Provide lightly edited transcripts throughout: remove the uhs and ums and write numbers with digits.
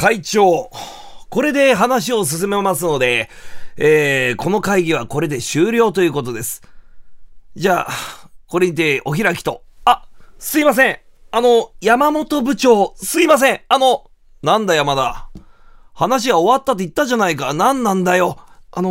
会長、これで話を進めますので、この会議はこれで終了ということです。じゃあ、これにてお開きと。すいません。山本部長、すいません。なんだ山田。話が終わったって言ったじゃないか。なんなんだよ。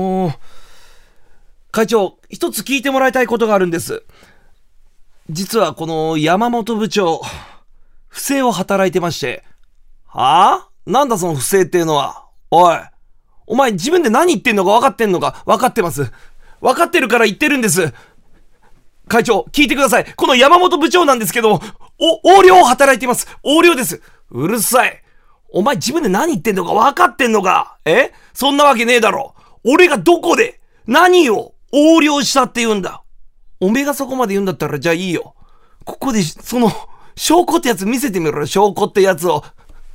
会長、一つ聞いてもらいたいことがあるんです。実はこの山本部長、不正を働いてまして。はぁ？なんだその不正っていうのは。おい。お前自分で何言ってんのか分かってんのか。分かってます。分かってるから言ってるんです。会長、聞いてください。この山本部長なんですけど、横領を働いています。横領です。うるさい。お前自分で何言ってんのか分かってんのか。そんなわけねえだろ。俺がどこで、何を横領したって言うんだ。おめえがそこまで言うんだったらじゃあいいよ。ここで、その、証拠ってやつ見せてみろよ。証拠ってやつを。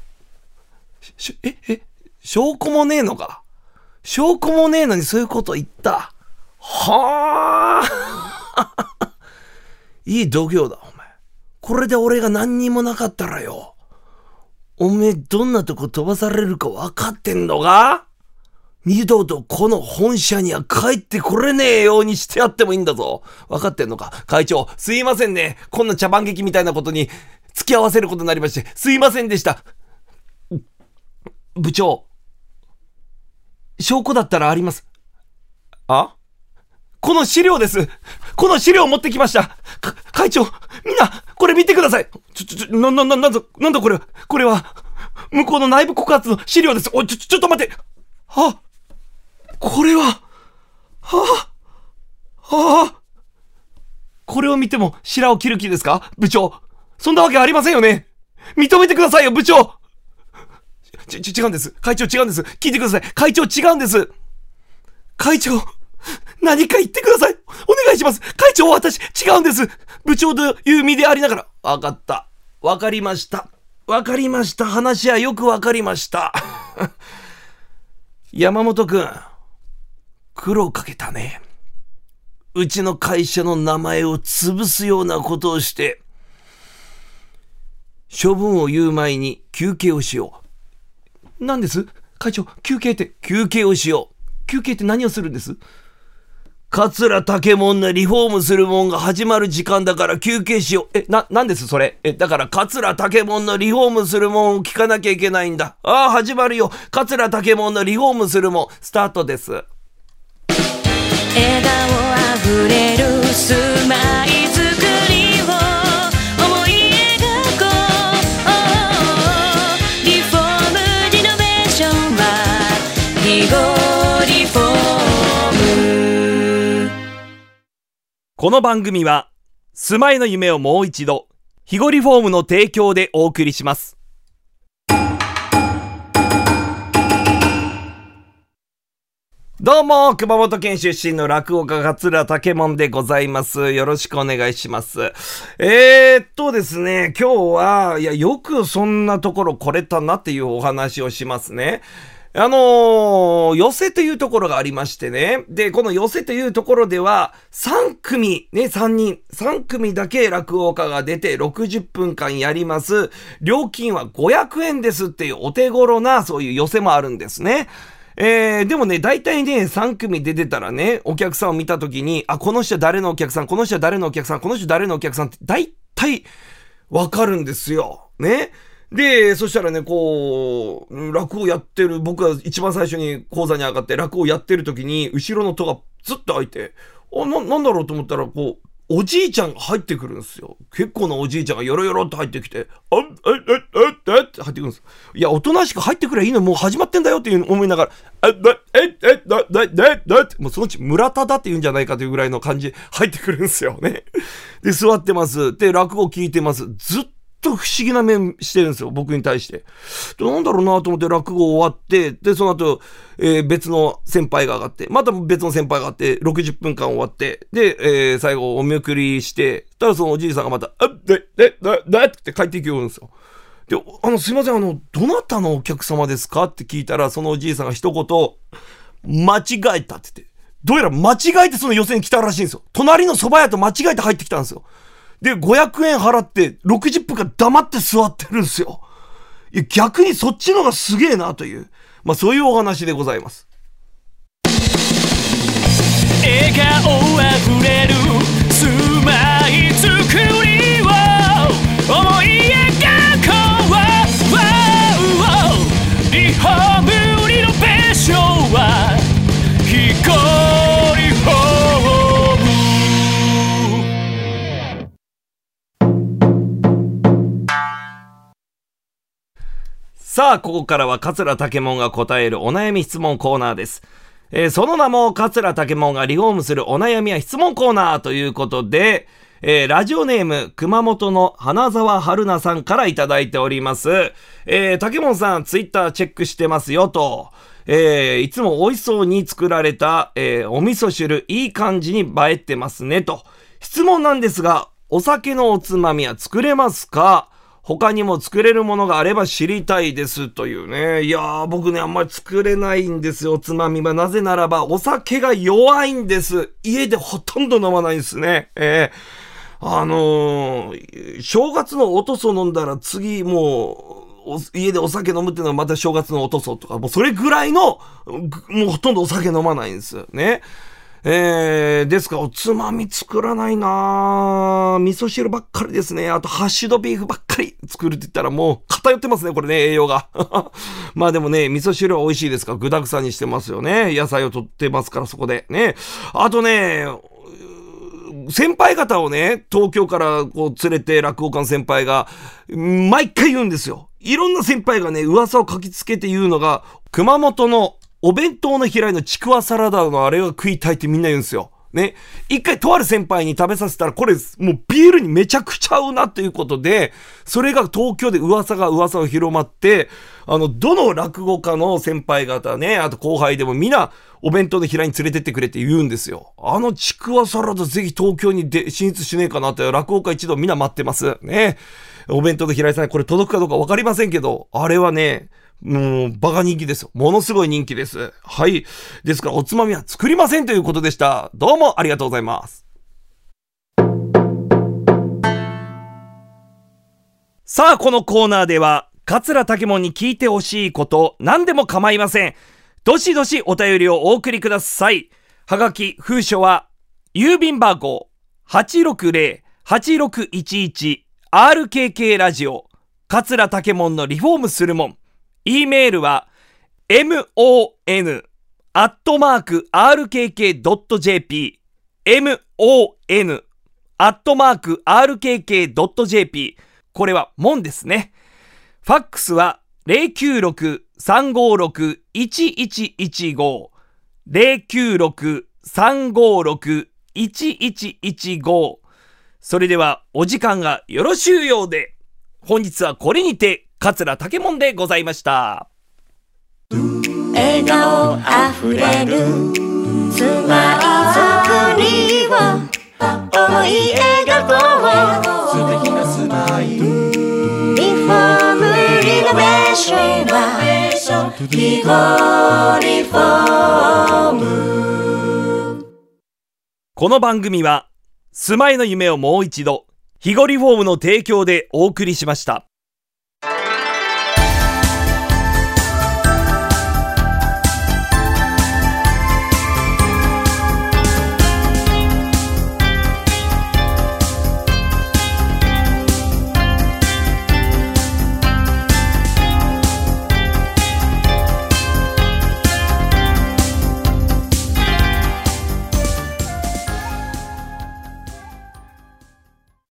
証拠もねえのか。証拠もねえのにそういうこと言った。はあ。いい度胸だ、お前。これで俺が何にもなかったらよ。おめえどんなとこ飛ばされるか分かってんのか？二度とこの本社には帰ってこれねえようにしてやってもいいんだぞ。分かってんのか？会長、すいませんね。こんな茶番劇みたいなことに付き合わせることになりまして、すいませんでした。部長、証拠だったらあります。この資料です。この資料を持ってきました。会長、みんな、これ見てください。なんだこれ。これは、向こうの内部告発の資料です。ちょっと待って。これは、これを見ても白を切る気ですか？部長。そんなわけありませんよね。認めてくださいよ、部長。違うんです。会長違うんです。聞いてください。会長違うんです。会長、何か言ってください。お願いします。会長、私違うんです。部長という身でありながら。わかった。わかりました。話はよくわかりました。山本くん、苦労かけたね。うちの会社の名前を潰すようなことをして、処分を言う前に休憩をしよう。何です？会長、休憩をしよう。休憩って何をするんです？桂武門のリフォームするもんが始まる時間だから休憩しよう。なんですそれ？だから桂武門のリフォームするもんを聞かなきゃいけないんだ。始まるよ。桂武門のリフォームするもん、スタートです。笑顔あふれるスマイ作りを思い描こう。リフォームリノベーションはリゴリフォーム。 この番組は住まいの夢をもう一度ヒゴリフォームの提供でお送りします。どうも、熊本県出身の落語家桂武門でございます。よろしくお願いします。ですね、今日は、よくそんなところ来れたなっていうお話をしますね。寄せというところがありましてね。で、この寄せというところでは、3組だけ落語家が出て60分間やります。料金は500円ですっていうお手頃なそういう寄せもあるんですね。でもね、大体ね、3組で出たらね、お客さんを見たときに、この人は誰のお客さん、この人は誰のお客さん、この人誰のお客さんって、大体、わかるんですよ。ね。で、そしたらね、こう、落語やってる、僕が一番最初に講座に上がって落語やってるときに、後ろの戸がずっと開いて、なんだろうと思ったら、こう、おじいちゃんが入ってくるんですよ。結構なおじいちゃんがヨロヨロって入ってきて、って入ってくるんです。いや、おとなしく入ってくればいいの、もう始まってんだよっていう思いながら、もうそのうち村田だって言うんじゃないかというぐらいの感じ入ってくるんですよね。で、座ってます。で、落語聞いてます。ずっと不思議な目してるんですよ、僕に対して。なんだろうなと思って落語終わって、で、その後、別の先輩が上がって、また別の先輩が上がって、60分間終わって、で、最後お見送りして、たらそのおじいさんがまた、って帰っていくようんですよ。で、すいません、どなたのお客様ですかって聞いたら、そのおじいさんが一言、間違えたって言って、どうやら間違えてその予選に来たらしいんですよ。隣の蕎麦屋と間違えて入ってきたんですよ。で、500円払って60分間黙って座ってるんですよ。 いや逆にそっちのがすげえなという、まあそういうお話でございます。 笑顔あふれる住まいづくりを思い描こう。リフォームリノベーションはひこりホーム。 さあここからは桂武門が答えるお悩み質問コーナーです。その名も桂武門がリフォームするお悩みや質問コーナーということで、ラジオネーム熊本の花沢春菜さんからいただいております。武門さんツイッターチェックしてますよと、いつも美味しそうに作られた、お味噌汁いい感じに映えてますねと。質問なんですが、お酒のおつまみは作れますか？他にも作れるものがあれば知りたいですというね。いやー僕ねあんまり作れないんですよ、おつまみは。なぜならばお酒が弱いんです。家でほとんど飲まないんですね。正月のおとそ飲んだら次もう家でお酒飲むっていうのはまた正月のおとそとか、もうそれぐらいのもうほとんどお酒飲まないんですね。ですからおつまみ作らないなぁ。味噌汁ばっかりですね。あとハッシュドビーフばっかり作るって言ったらもう偏ってますね、これね、栄養が。まあでもね、味噌汁は美味しいですから、具沢山にしてますよね。野菜を取ってますから、そこで。ね。あとね、先輩方をね、東京からこう連れて落語家の先輩が、毎回言うんですよ。いろんな先輩がね、噂を書きつけて言うのが、熊本のお弁当の平井のちくわサラダのあれが食いたいってみんな言うんですよ。ね。一回とある先輩に食べさせたら、これもうビールにめちゃくちゃ合うなということで、それが東京で噂を広まって、どの落語家の先輩方ね、あと後輩でもみんなお弁当の平井に連れてってくれって言うんですよ。ちくわサラダぜひ東京に進出しねえかなって落語家一同みんな待ってます。ね。お弁当の平井さんにこれ届くかどうかわかりませんけど、あれはね、もうバカ人気ですよ。ものすごい人気です。はい。ですからおつまみは作りませんということでした。どうもありがとうございます。さあこのコーナーでは桂武門に聞いてほしいこと何でも構いません。どしどしお便りをお送りください。はがき封書は郵便番号 860-8611 RKK ラジオ桂武門のリフォームするもん。E メールは mon@rkk.jp mon@rkk.jp これはもんですね。ファックスは 096-356-1115 096-356-1115 それではお時間がよろしゅうようで、本日はこれにて桂武門でございました。 笑顔あふれる住まいづくりを思い描こう。素敵な住まいリフォームリノベーションはひごリフォーム。 この番組は住まいの夢をもう一度ひごリフォームの提供でお送りしました。